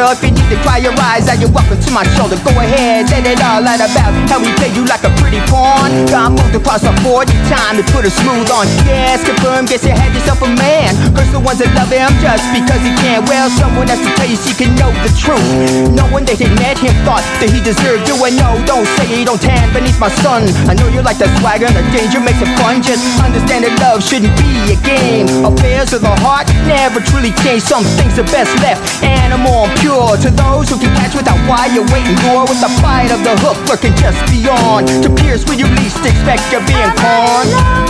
girl, if you need to cry your eyes out, you're welcome to my shoulder. Go ahead, let it all out about how we played you like a pretty pawn. Got moved across the 40 time to put her smooth on. Yes, confirm, guess you had yourself a man. Curse the ones that love him just because he can't. Well, someone has to tell you she can know the truth. No one that had met him thought that he deserved you. And no, don't say you don't tan beneath my sun. I know you like the swagger and the danger makes it fun. Just understand that love shouldn't be a game. Affairs of the heart never truly change. Some things are best left animal and pure. To those who can catch without why you're waiting for, with the bite of the hook lurking just beyond, to pierce where you least expect you're being conned.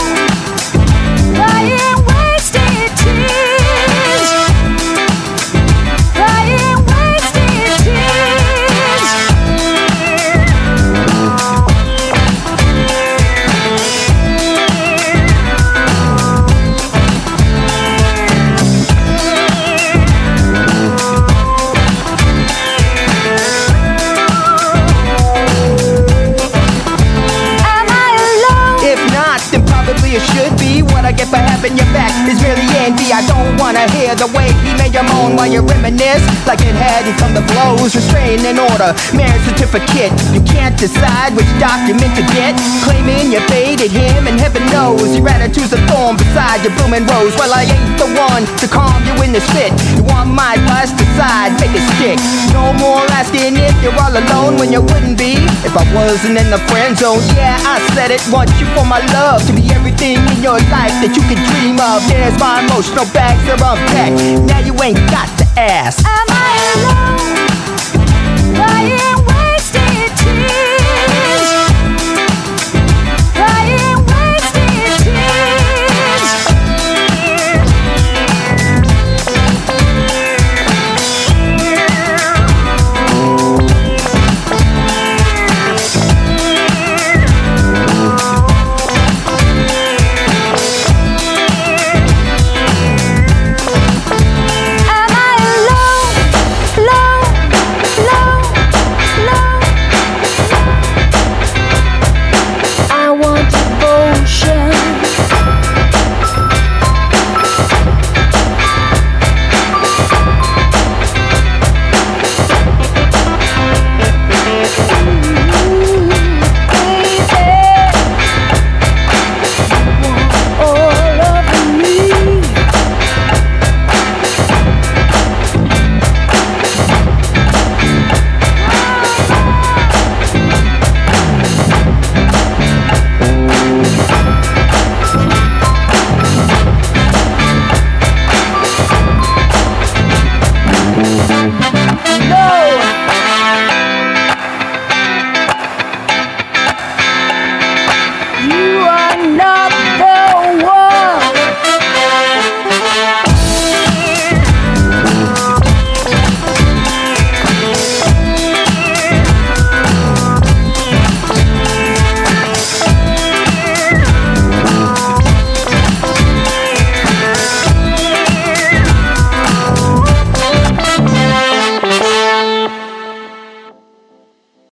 Lying wasted tears, lying wasted tears. Am I alone? If not, then probably it should be. What I get for having your back is really envy. I don't wanna hear the way he made you moan while you reminisce, like it hadn't come to blows. Restraining order, marriage certificate. You can't decide which document to get. Claiming you faded him, and heaven knows your attitude's a thorn beside your blooming rose. Well, I ain't the one to calm you in this fit. You want my advice? Decide, make it stick. No more asking if you're all alone when you wouldn't be if I wasn't in the friend zone. Yeah, I said it. Want you for my love, to be everything in your life that you could dream of. There's my emotional bags, they're unpacked. Now you ain't got to ask. Am I alone?